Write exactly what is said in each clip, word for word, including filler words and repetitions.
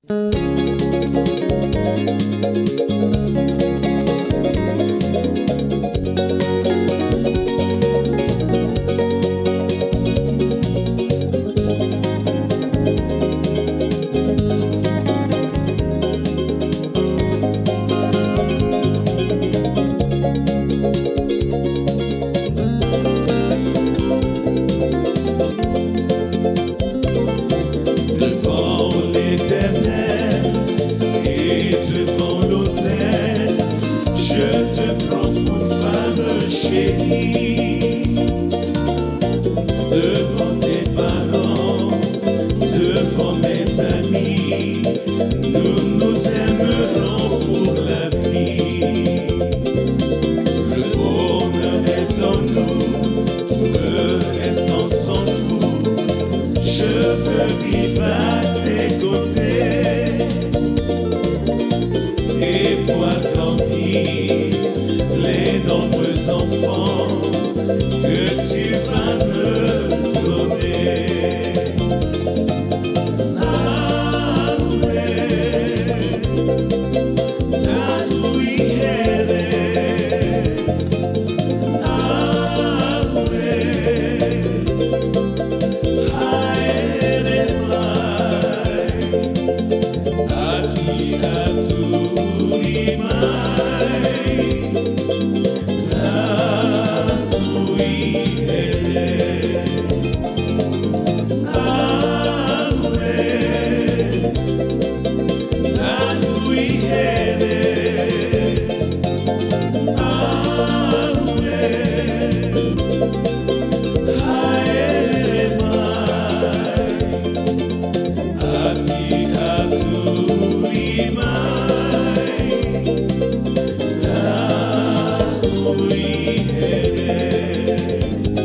Devant l'Éternel et devant l'autel, je te prends pour femme chérie. Devant tes parents, devant mes amis, nous nous aimerons pour la vie. Le bonheur est en nous, le reste on s'en fout. Je veux vivre à tes côtés et voir grandir les nombreux enfants que tu vas me donner. Ah ouais, ah oui, elle est. Ah ouais, ah elle est vraie. Aki aturi mai. Ah oui, elle est. Ah ouais, ah oui, elle est. Ah ouais, ah elle est vraie. Aki aturi mai. Ah oui, elle est.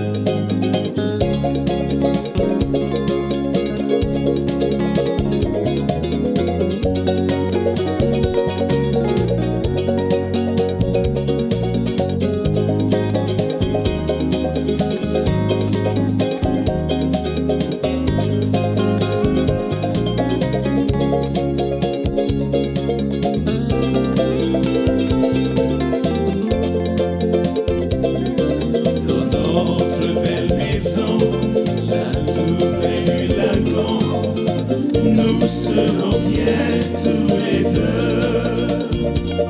Dans notre belle maison, la tour et du lagon, nous serons bien tous les deux.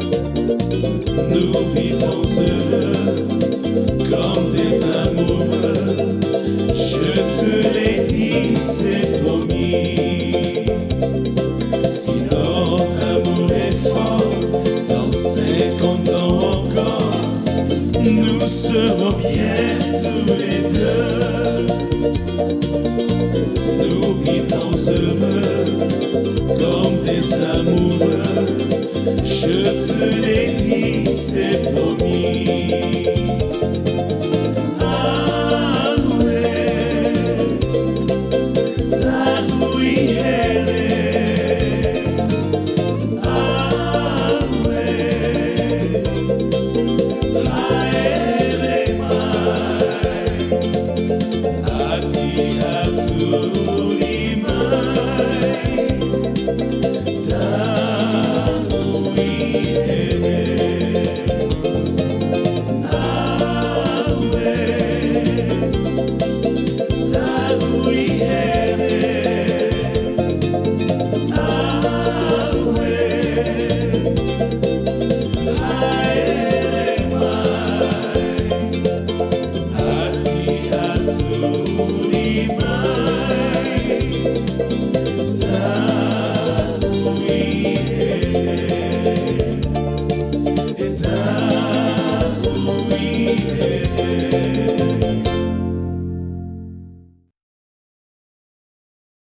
Nous vivrons heureux comme des amoureux. Je te l'ai dit, c'est promis. Si notre amour est fort, dans cinquante ans encore, nous serons bien tous les deux. Nous vivrons heureux comme des amoureux.